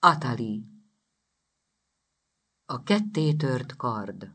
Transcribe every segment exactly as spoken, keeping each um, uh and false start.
Atali. A kettétört kard.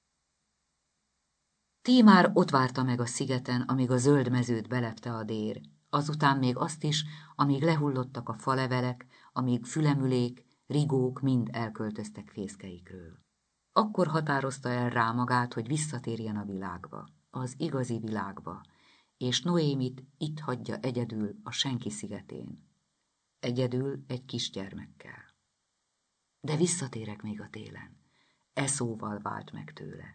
Tímár ott várta meg a szigeten, amíg a zöld mezőt belepte a dér, azután még azt is, amíg lehullottak a falevelek, amíg fülemülék, rigók mind elköltöztek fészkeikről. Akkor határozta el rá magát, hogy visszatérjen a világba, az igazi világba, és Noémit itt hagyja egyedül a senki szigetén. Egyedül egy kisgyermekkel. De visszatérek még a télen. E szóval vált meg tőle.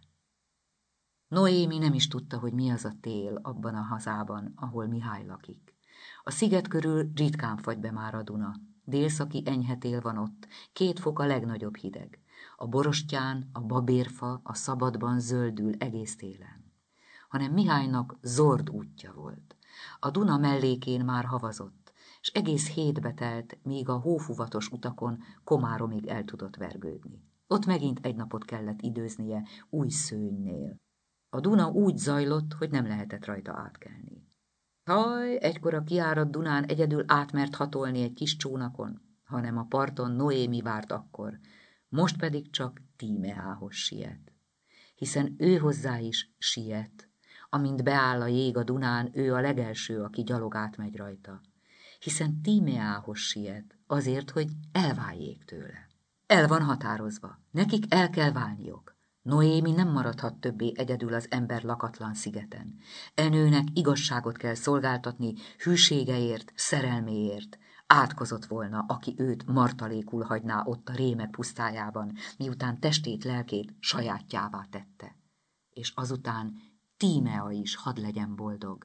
Noémi nem is tudta, hogy mi az a tél abban a hazában, ahol Mihály lakik. A sziget körül ritkán fagy be már a Duna. Délszaki enyhe tél van ott, két fok a legnagyobb hideg. A borostyán, a babérfa, a szabadban zöldül egész télen. Hanem Mihálynak zord útja volt. A Duna mellékén már havazott, és egész hétbe telt, míg a hófuvatos utakon Komáromig el tudott vergődni. Ott megint egy napot kellett időznie új szőnynél. A Duna úgy zajlott, hogy nem lehetett rajta átkelni. Haj, egykor a kiáradt Dunán egyedül átmert hatolni egy kis csónakon, hanem a parton Noémi várt akkor, most pedig csak Tímeához siet. Hiszen ő hozzá is siet, amint beáll a jég a Dunán, ő a legelső, aki gyalog átmegy rajta. Hiszen Tímeához siet, azért, hogy elváljék tőle. El van határozva, nekik el kell válniok. Noémi nem maradhat többé egyedül az ember lakatlan szigeten. Enőnek igazságot kell szolgáltatni hűségeért, szerelméért. Átkozott volna, aki őt martalékul hagyná ott a rémek pusztájában, miután testét, lelkét sajátjává tette. És azután Tímea is hadd legyen boldog.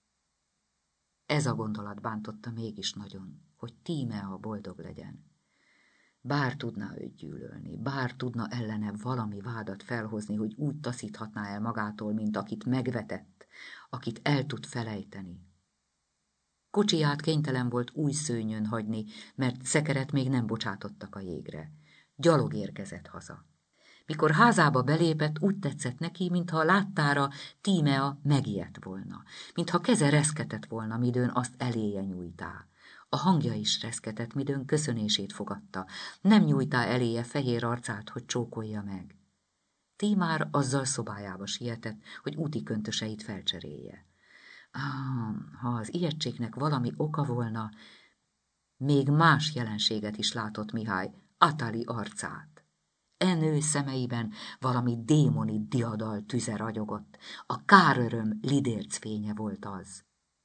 Ez a gondolat bántotta mégis nagyon, hogy Tímea boldog legyen. Bár tudná őt gyűlölni, bár tudna ellene valami vádat felhozni, hogy úgy taszíthatná el magától, mint akit megvetett, akit el tud felejteni. Kocsiját kénytelen volt új szőnyön hagyni, mert szekeret még nem bocsátottak a jégre. Gyalog érkezett haza. Mikor házába belépett, úgy tetszett neki, mintha láttára Tímea megijedt volna, mintha keze reszketett volna, midőn azt eléje nyújtá. A hangja is reszketett, midőn köszönését fogadta, nem nyújtá eléje fehér arcát, hogy csókolja meg. Tímár azzal szobájába sietett, hogy úti köntöseit felcserélje. Ah, ha az ijegységnek valami oka volna, még más jelenséget is látott Mihály, Atali arcát. Enő szemeiben valami démoni diadal tüze ragyogott, a káröröm lidérc fénye volt az.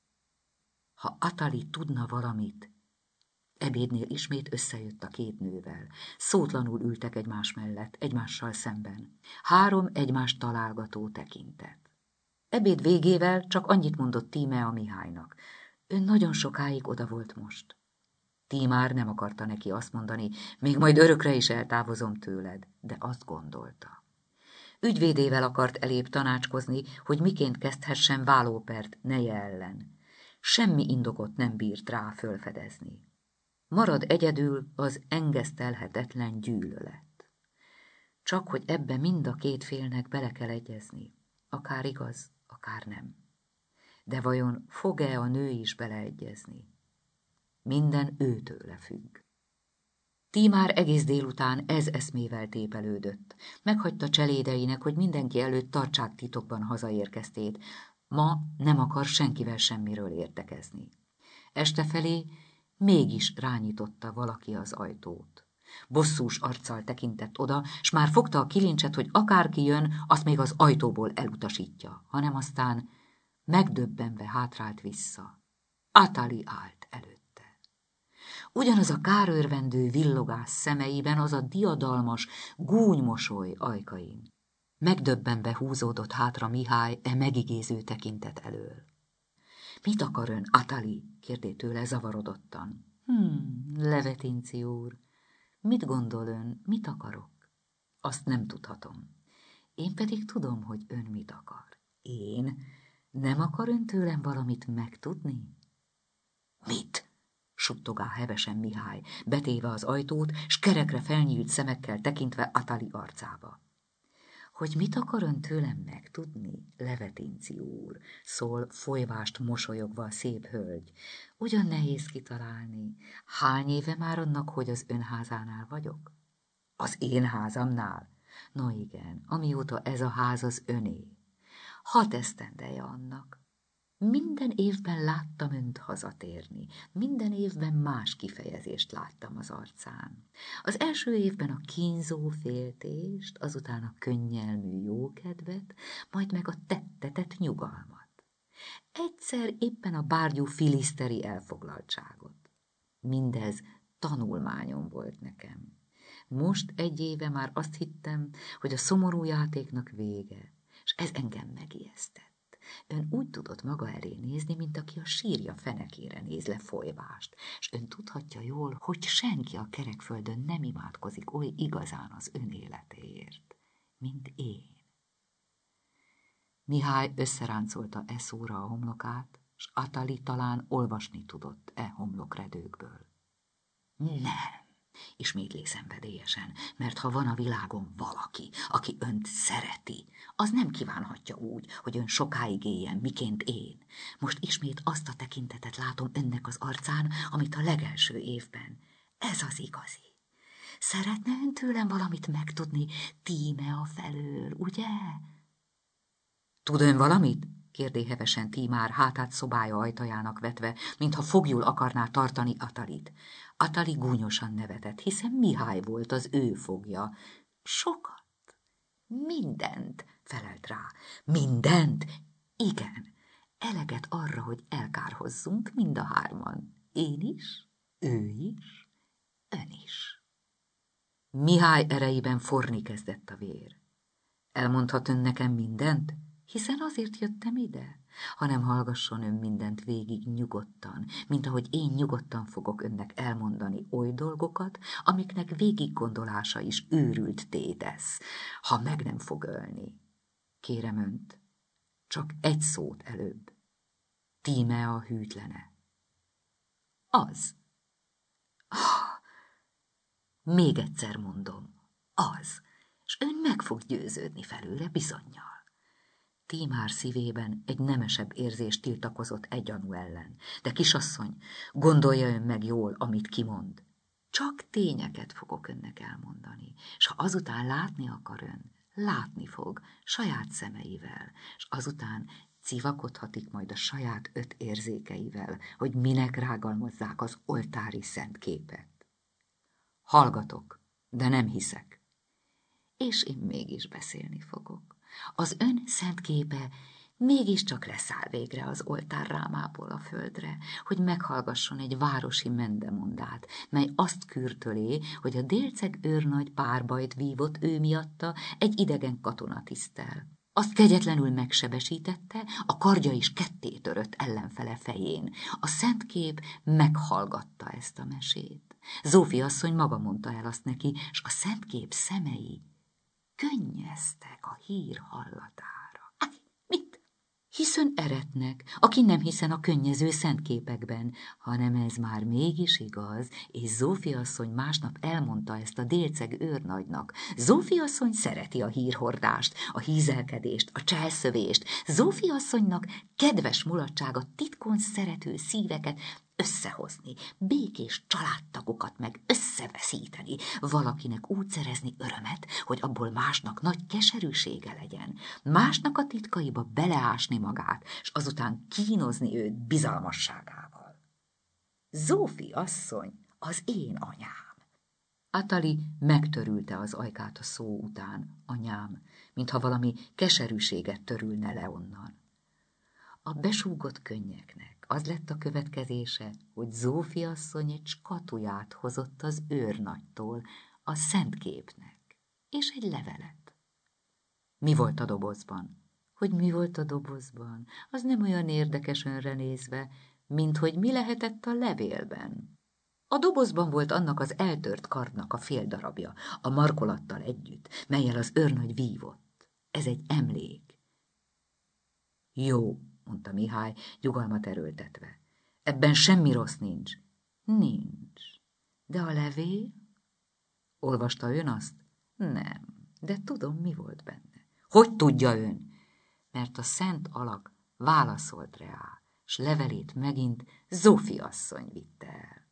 Ha Atali tudna valamit, ebédnél ismét összejött a két nővel. Szótlanul ültek egymás mellett, egymással szemben. Három egymást találgató tekintet. Ebéd végével csak annyit mondott Tímea Mihálynak. Ön nagyon sokáig oda volt most. Tímár nem akarta neki azt mondani, még majd örökre is eltávozom tőled, de azt gondolta. Ügyvédével akart elébb tanácskozni, hogy miként kezdhessen vállópert neje ellen. Semmi indokot nem bírt rá fölfedezni. Marad egyedül az engesztelhetetlen gyűlölet. Csak hogy ebbe mind a két félnek bele kell egyezni, akár igaz, akár nem. De vajon fog-e a nő is beleegyezni? Minden őtőle függ. Tímár egész délután ez eszmével tépelődött. Meghagyta cselédeinek, hogy mindenki előtt tartsák titokban hazaérkeztét. Ma nem akar senkivel semmiről értekezni. Este felé mégis rányitotta valaki az ajtót. Bosszús arccal tekintett oda, s már fogta a kilincset, hogy akárki jön, azt még az ajtóból elutasítja, hanem aztán megdöbbenve hátrált vissza. Atali állt előtte. Ugyanaz a kárőrvendő villogás szemeiben, az a diadalmas gúnymosoly ajkain. Megdöbbenve húzódott hátra Mihály e megigéző tekintet elől. Mit akar ön, Atali? Kérdé tőle zavarodottan. Hmm, Levetinci úr, mit gondol ön, mit akarok? Azt nem tudhatom. Én pedig tudom, hogy ön mit akar. Én? Nem akar ön tőlem valamit megtudni? Mit? Suttogá hevesen Mihály, betéve az ajtót, s kerekre felnyílt szemekkel tekintve Atali arcába. Hogy mit akar ön tőlem megtudni, Levetinci úr, szól folyvást mosolyogva a szép hölgy. Ugyan nehéz kitalálni. Hány éve már annak, hogy az ön házánál vagyok? Az én házamnál? No igen, amióta ez a ház az öné. Hat esztendeje annak. Minden évben láttam önt hazatérni, minden évben más kifejezést láttam az arcán. Az első évben a kínzó féltést, azután a könnyelmű jókedvet, majd meg a tettetett nyugalmat. Egyszer éppen a bárgyú filiszteri elfoglaltságot. Mindez tanulmányom volt nekem. Most egy éve már azt hittem, hogy a szomorú játéknak vége, és ez engem megijesztett. Ön úgy tudott maga elé nézni, mint aki a sírja fenekére néz le folyvást, és ön tudhatja jól, hogy senki a kerekföldön nem imádkozik oly igazán az ön életéért, mint én. Mihály összeráncolta e szóra a homlokát, s Atali talán olvasni tudott e homlokredőkből. Nem! Ismétlé szenvedélyesen, mert ha van a világon valaki, aki önt szereti, az nem kívánhatja úgy, hogy ön sokáig éljen, miként én. Most ismét azt a tekintetet látom önnek az arcán, amit a legelső évben. Ez az igazi. Szeretne ön tőlem valamit megtudni Tímea felől, ugye? Tud ön valamit? Kérdé hevesen Tímár hátát szobája ajtajának vetve, mintha foglyul akarná tartani Atalit. Atali gúnyosan nevetett, hiszen Mihály volt az ő fogja. Sokat? Mindent, felelt rá. Mindent? Igen. Eleget arra, hogy elkárhozzunk mind a hárman. Én is, ő is, ön is. Mihály erejében forni kezdett a vér. Elmondhat ön nekem mindent? Hiszen azért jöttem ide, hanem hallgasson ön mindent végig nyugodtan, mint ahogy én nyugodtan fogok önnek elmondani oly dolgokat, amiknek végiggondolása is őrült tétesz, ha meg nem fog ölni. Kérem önt, csak egy szót előbb. Tímea hűtlene. Az. Ah, még egyszer mondom, az, és ön meg fog győződni felőle bizonnyal. Tímár szívében egy nemesebb érzés tiltakozott egy gyanú ellen. De kisasszony, gondolja ön meg jól, amit kimond. Csak tényeket fogok önnek elmondani, és ha azután látni akar ön, látni fog saját szemeivel, és azután civakodhatik majd a saját öt érzékeivel, hogy minek rágalmazzák az oltári szent képet. Hallgatok, de nem hiszek. És én mégis beszélni fogok. Az ön szent képe mégiscsak leszáll végre az oltárrámából a földre, hogy meghallgasson egy városi mendemondát, mely azt kürtölé, hogy a délceg őrnagy párbajt vívott ő miatta egy idegen katonatiszttel. Azt kegyetlenül megsebesítette, a kardja is ketté törött ellenfele fején. A szent kép meghallgatta ezt a mesét. Zófi asszony maga mondta el azt neki, s a szent kép szemei könnyeztek a hír hallatára. Áj, mit? Hiszön eretnek, aki nem hiszen a könnyező szentképekben, hanem ez már mégis igaz, és Zófi asszony másnap elmondta ezt a délceg őrnagynak. Zófi asszony szereti a hírhordást, a hízelkedést, a cselszövést. Zófi asszonynak kedves mulatsága titkon szerető szíveket összehozni, békés családtagokat meg összeveszíteni, valakinek úgy szerezni örömet, hogy abból másnak nagy keserűsége legyen, másnak a titkaiba beleásni magát, és azután kínozni őt bizalmasságával. Zófi asszony az én anyám. Atali megtörülte az ajkát a szó után, anyám, mintha valami keserűséget törülne le onnan. A besúgott könnyeknek az lett a következése, hogy Zófi asszony egy skatuját hozott az őrnagytól, a szentképnek, és egy levelet. Mi volt a dobozban? Hogy mi volt a dobozban? Az nem olyan érdekes önre nézve, mint hogy mi lehetett a levélben. A dobozban volt annak az eltört kardnak a fél darabja, a markolattal együtt, mellyel az őrnagy vívott. Ez egy emlék. Jó, mondta Mihály, nyugalmat erőltetve. Ebben semmi rossz nincs. Nincs. De a levél? Olvasta ön azt? Nem, de tudom, mi volt benne. Hogy tudja ön? Mert a szent alak válaszolt rá, s levelét megint Zsófia asszony vitte el.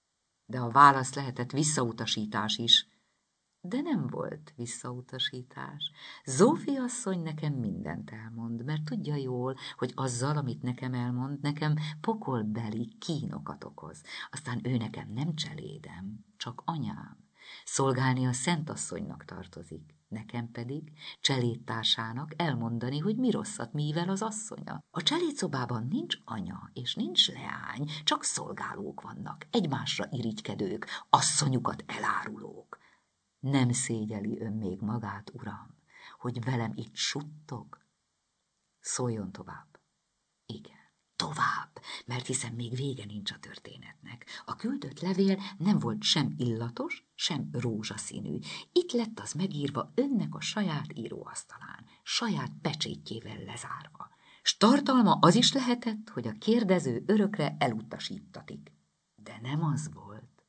De a válasz lehetett visszautasítás is, de nem volt visszautasítás. Zsófia asszony nekem mindent elmond, mert tudja jól, hogy azzal, amit nekem elmond, nekem pokolbeli kínokat okoz. Aztán ő nekem nem cselédem, csak anyám. Szolgálni a szentasszonynak tartozik, nekem pedig cselédtársának elmondani, hogy mi rosszat mivel az asszonya. A cselédszobában nincs anya és nincs leány, csak szolgálók vannak, egymásra irigykedők, asszonyukat elárulók. Nem szégyeli ön még magát, uram, hogy velem itt suttog? Szóljon tovább. Igen, tovább, mert hiszen még vége nincs a történetnek. A küldött levél nem volt sem illatos, sem rózsaszínű. Itt lett az megírva önnek a saját íróasztalán, saját pecsétjével lezárva. S tartalma az is lehetett, hogy a kérdező örökre elutasítatik. De nem az volt.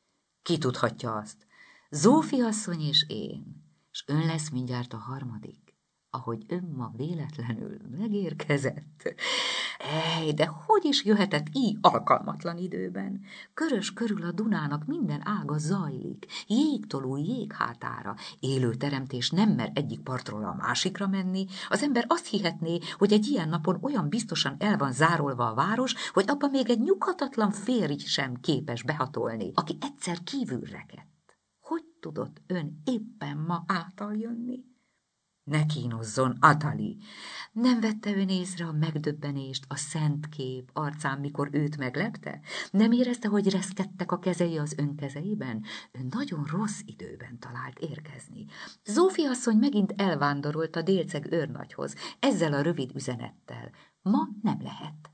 Ki tudhatja azt? Zsófia asszony és én, s ön lesz mindjárt a harmadik, ahogy ön ma véletlenül megérkezett. Ej, de hogy is jöhetett így alkalmatlan időben? Körös körül a Dunának minden ága zajlik, jégtolú jéghátára, élő teremtés nem mer egyik partról a másikra menni, az ember azt hihetné, hogy egy ilyen napon olyan biztosan el van zárolva a város, hogy abba még egy nyughatatlan férj sem képes behatolni, aki egyszer kívül rekedt. Hogy tudott ön éppen ma átaljönni? Ne kínozzon, Atali! Nem vette ön észre a megdöbbenést a szent kép arcán, mikor őt meglepte? Nem érezte, hogy reszkedtek a kezei az ön kezeiben? Ön nagyon rossz időben talált érkezni. Zsófia asszony megint elvándorolt a délceg őrnagyhoz, ezzel a rövid üzenettel. Ma nem lehet.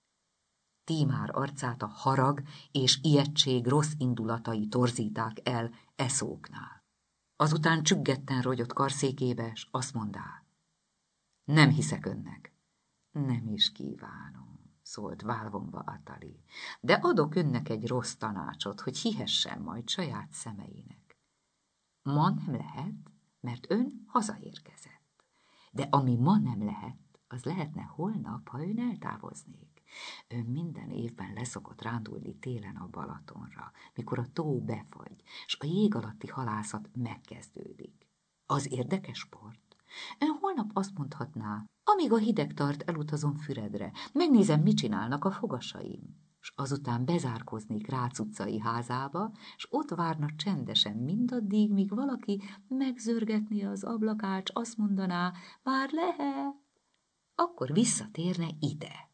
Tímár arcát a harag és ijegység rossz indulatai torzíták el eszóknál. Azután csüggetten rogyott karszékébe, s azt mondá: nem hiszek önnek. Nem is kívánom, szólt válvomba Atali, de adok önnek egy rossz tanácsot, hogy hihessen majd saját szemeinek. Ma nem lehet, mert ön hazaérkezett. De ami ma nem lehet, az lehetne holnap, ha ön eltávoznék. Ön minden évben leszokott rándulni télen a Balatonra, mikor a tó befagy, s a jég alatti halászat megkezdődik. Az érdekes sport. Ön holnap azt mondhatná, amíg a hideg tart, elutazom Füredre, megnézem, mit csinálnak a fogasaim, s azután bezárkoznék Rácz utcai házába, s ott várna csendesen mindaddig, míg valaki megzörgetné az ablakát, s azt mondaná, már lehet, akkor visszatérne ide.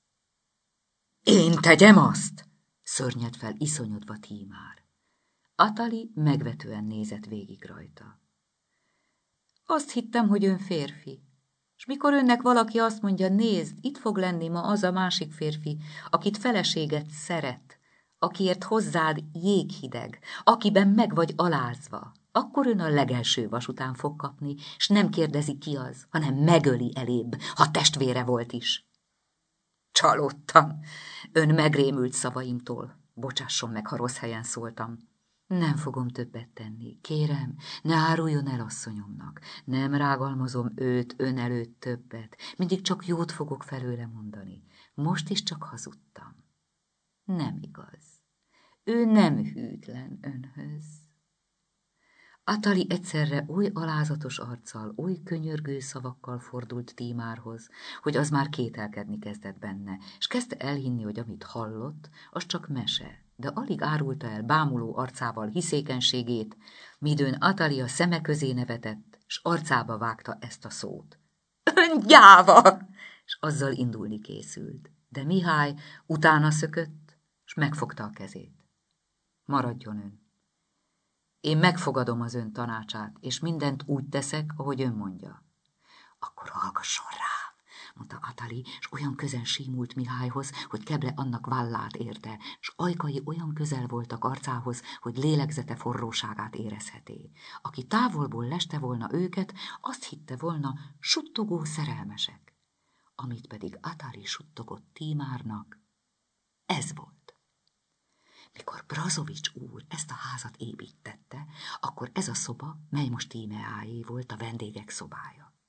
Én tegyem azt? Szörnyed fel iszonyodva Tímár. Atali megvetően nézett végig rajta. Azt hittem, hogy ön férfi, és mikor önnek valaki azt mondja, nézd, itt fog lenni ma az a másik férfi, akit feleséget szeret, akiért hozzád jéghideg, akiben meg vagy alázva, akkor ön a legelső vas után fog kapni, és nem kérdezi ki az, hanem megöli elébb, ha testvére volt is. Csalódtam. Ön megrémült szavaimtól. Bocsásson meg, ha rossz helyen szóltam. Nem fogom többet tenni. Kérem, ne áruljon el asszonyomnak. Nem rágalmazom őt ön előtt többet. Mindig csak jót fogok felőle mondani. Most is csak hazudtam. Nem igaz. Ő nem hűtlen önhöz. Atali egyszerre oly alázatos arccal, oly könyörgő szavakkal fordult Tímárhoz, hogy az már kételkedni kezdett benne, és kezdte elhinni, hogy amit hallott, az csak mese, de alig árulta el bámuló arcával hiszékenységét, midőn Atali a szeme közé nevetett, s arcába vágta ezt a szót. Ön gyáva! És azzal indulni készült, de Mihály utána szökött, s megfogta a kezét. Maradjon ön! Én megfogadom az ön tanácsát, és mindent úgy teszek, ahogy ön mondja. Akkor hallgasson rám, mondta Atali, s olyan közel símult Mihályhoz, hogy keble annak vállát érte, s ajkai olyan közel voltak arcához, hogy lélegzete forróságát érezheté. Aki távolból leste volna őket, azt hitte volna suttogó szerelmesek. Amit pedig Atali suttogott Tímárnak, ez volt. Mikor Brazovics úr ezt a házat építette, akkor ez a szoba, mely most Tímeáé volt, a vendégek szobája.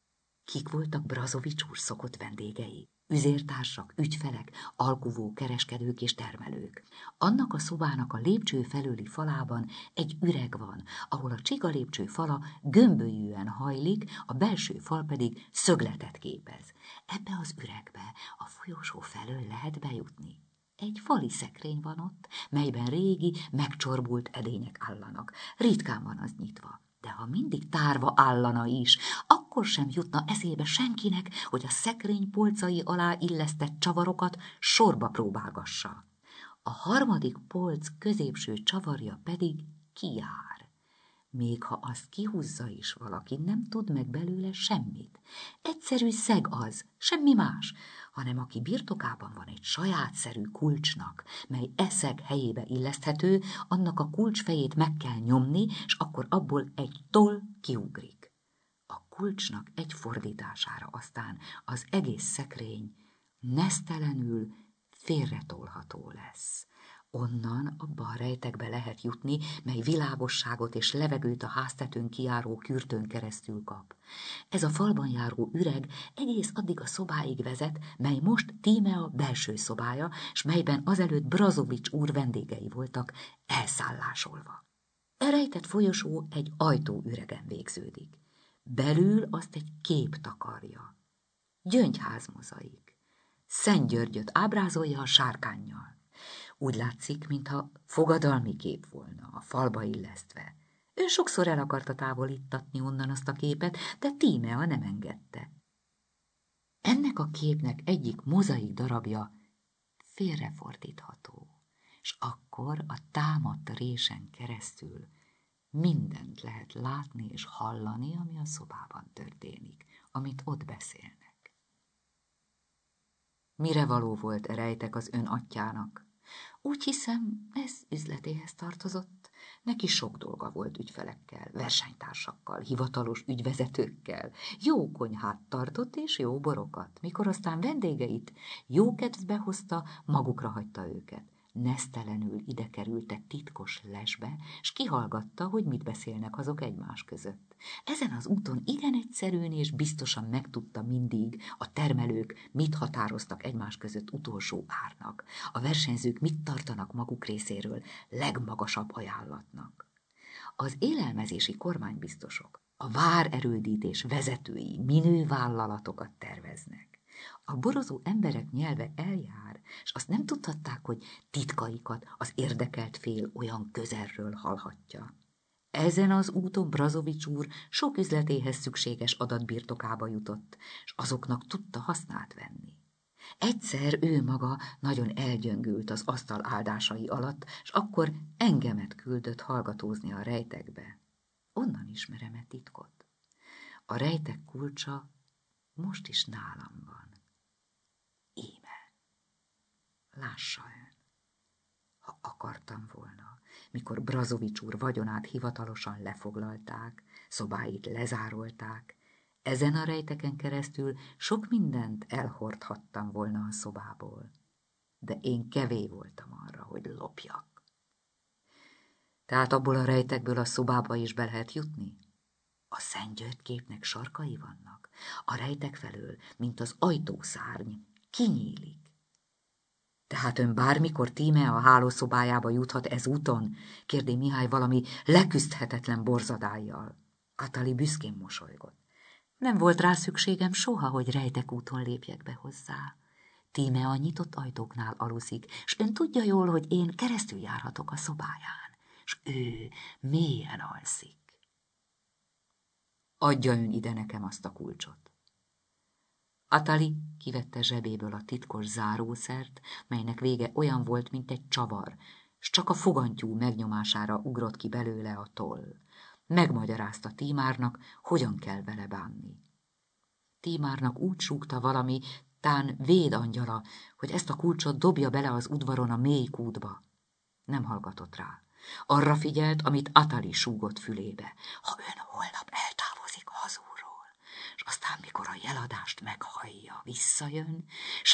Kik voltak Brazovics úr szokott vendégei? Üzértársak, ügyfelek, alkuvó, kereskedők és termelők. Annak a szobának a lépcső felőli falában egy üreg van, ahol a csiga lépcső fala gömbölyűen hajlik, a belső fal pedig szögletet képez. Ebbe az üregbe a folyosó felől lehet bejutni. Egy fali szekrény van ott, melyben régi, megcsorbult edények állanak. Ritkán van az nyitva. De ha mindig tárva állana is, akkor sem jutna eszébe senkinek, hogy a szekrény polcai alá illesztett csavarokat sorba próbálgassa. A harmadik polc középső csavarja pedig kijár. Még ha azt kihúzza is valaki, nem tud meg belőle semmit. Egyszerű szeg az, semmi más, hanem aki birtokában van egy sajátszerű kulcsnak, mely eszeg helyébe illeszthető, annak a kulcsfejét meg kell nyomni, és akkor abból egy toll kiugrik. A kulcsnak egy fordítására aztán az egész szekrény nesztelenül félretolható lesz. Onnan abba a rejtekbe lehet jutni, mely világosságot és levegőt a háztetőn kijáró kürtőn keresztül kap. Ez a falban járó üreg egész addig a szobáig vezet, mely most Tímea belső szobája, s melyben azelőtt Brazovics úr vendégei voltak elszállásolva. E rejtett folyosó egy ajtóüregen végződik. Belül azt egy kép takarja. Gyöngyház mozaik. Szent Györgyöt ábrázolja a sárkánnyal. Úgy látszik, mintha fogadalmi kép volna, a falba illesztve. Ő sokszor el akarta távolítatni onnan azt a képet, de Tímea nem engedte. Ennek a képnek egyik mozaik darabja félrefordítható, és akkor a támadt résen keresztül mindent lehet látni és hallani, ami a szobában történik, amit ott beszélnek. Mire való volt e rejtek az ön atyának? Úgy hiszem, ez üzletéhez tartozott. Neki sok dolga volt ügyfelekkel, versenytársakkal, hivatalos ügyvezetőkkel. Jó konyhát tartott és jó borokat. Mikor aztán vendégeit jó kedvbe hozta, magukra hagyta őket. Nesztelenül ide került egy titkos lesbe, s kihallgatta, hogy mit beszélnek azok egymás között. Ezen az úton igen egyszerűen és biztosan megtudta mindig a termelők, mit határoztak egymás között utolsó árnak, a versenyzők mit tartanak maguk részéről legmagasabb ajánlatnak. Az élelmezési kormánybiztosok, a várerődítés vezetői minővállalatokat terveznek. A borozó emberek nyelve eljár, és azt nem tudhatták, hogy titkaikat az érdekelt fél olyan közelről hallhatja. Ezen az úton Brazovics úr sok üzletéhez szükséges adat birtokába jutott, és azoknak tudta hasznát venni. Egyszer ő maga nagyon elgyöngült az asztal áldásai alatt, és akkor engemet küldött hallgatózni a rejtekbe. Onnan ismerem e titkot. A rejtek kulcsa most is nálam van. Íme. Lássa ön. Ha akartam volna, mikor Brazovics úr vagyonát hivatalosan lefoglalták, szobáit lezárolták, ezen a rejteken keresztül sok mindent elhordhattam volna a szobából, de én kevé voltam arra, hogy lopjak. Tehát abból a rejtekből a szobába is be lehet jutni? A Szent György képnek sarkai vannak, a rejtek felől, mint az ajtószárny, kinyílik. Tehát ön bármikor Tímea a hálószobájába juthat ez úton? Kérdi Mihály valami leküzdhetetlen borzadályjal. Atali büszkén mosolygott. Nem volt rá szükségem soha, hogy rejtek úton lépjek be hozzá. Tímea nyitott ajtóknál aluszik, s ön tudja jól, hogy én keresztül járhatok a szobáján, s ő mélyen alszik. Adja ön ide nekem azt a kulcsot. Atali kivette zsebéből a titkos zárószert, melynek vége olyan volt, mint egy csavar, s csak a fogantyú megnyomására ugrott ki belőle a toll. Megmagyarázta Tímárnak, hogyan kell vele bánni. Tímárnak úgy súgta valami, tán védangyala, hogy ezt a kulcsot dobja bele az udvaron a mély kútba. Nem hallgatott rá. Arra figyelt, amit Atali súgott fülébe. Ha ön holnap eltávozik hazulról, és aztán, mikor a jeladást meghallja, visszajön, s